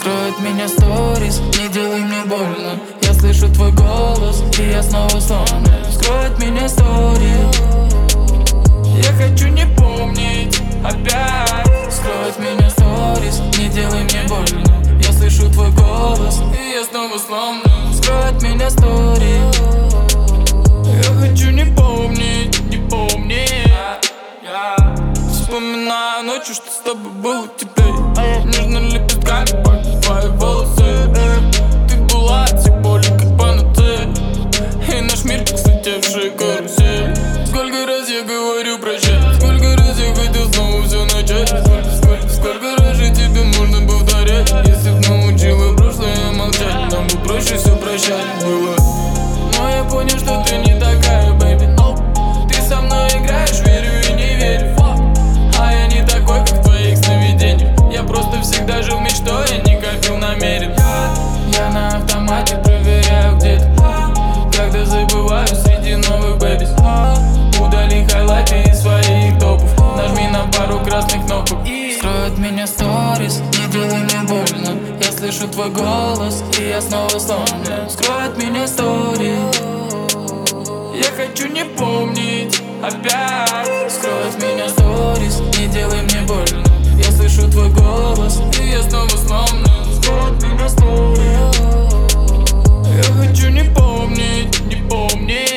Скроет меня сторис, не делай мне больно. Я слышу твой голос, и я снова сломлен. Скроет меня сторис, я хочу не помнить опять. Скроет меня сторис, не делай мне больно. Я слышу твой голос, и я снова сломлен. Скроет меня сторис, я хочу не помнить, не помнить. Вспоминаю ночью, что с тобой было теплей. Нежно лепестками пахнут твои волосы. Ты была от всех боли, как панацея. И наш мир, как слетевшая карусель. Сколько раз я говорю прощай, сколько раз я хотел снова все начать. Сколько раз же тебе можно повторять? Если б научила прошлое молчать, нам бы проще все прощать было. Но я понял, что ты не такая, бэйби. Ты со мной играешь, верю и не верю. А я не такой, как в твоих сновидениях. Я просто всегда жил мечтой, я не копил намерен. Я на автомате проверяю где-то, когда забываю среди новых бэбис. Удали хайлайты из своих топов, нажми на пару красных кнопок. Строит меня сторис, не делай мне больно. Я слышу твой голос, и я снова сломлен. Скроет меня сторис, я хочу не помнить опять. Скроет меня сторис, не делай мне больно. Я слышу твой голос, и я снова сломлен. Скроет меня сторис, я хочу не помнить, не помнить.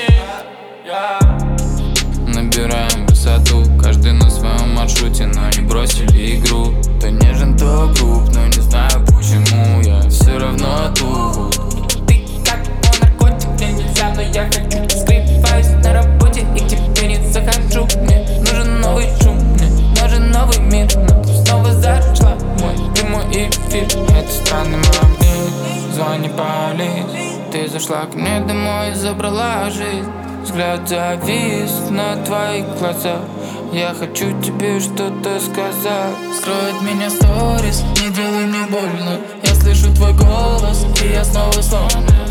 Набираем высоту, каждый на своем маршруте, но не бросили игру. То нежен, то груб, но не знаю почему я все равно тут. Ты как наркотик, мне нельзя, но я хочу. Скрываюсь на работе и к тебе не захожу. Мне нужен новый шум, мне нужен новый мир. Но ты снова зашла в мой прямой эфир. Это странный магнит, звони Павлин. Ты зашла ко мне домой и забрала жизнь. Взгляд завис на твоих глазах. Я хочу тебе что-то сказать. Скроет меня сторис, не делай мне больно. Я слышу твой голос, и я снова сломлен.